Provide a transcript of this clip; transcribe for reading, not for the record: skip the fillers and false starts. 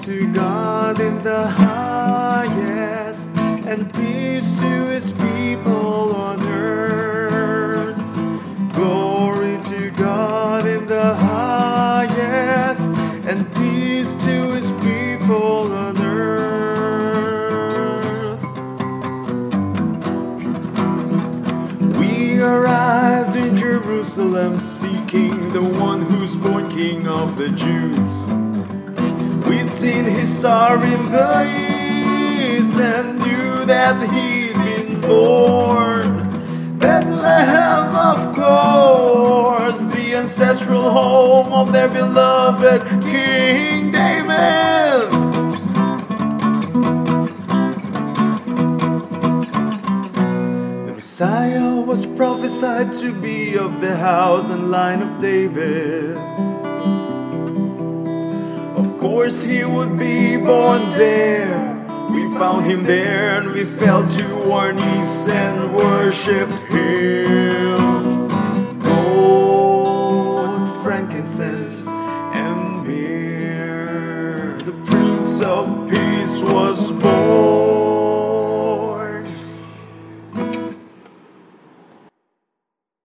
to God in the highest, and peace to his people on earth. Glory to God in the highest, and peace to his people on earth. We arrived in Jerusalem, seeking the one who's born King of the Jews. We'd seen his star in the east and knew that he'd been born. Bethlehem, of course, the ancestral home of their beloved King David. The Messiah was prophesied to be of the house and line of David. Of course he would be born there. We found him there and we fell to our knees and worshipped him. Gold, frankincense, and myrrh. The Prince of Peace was born.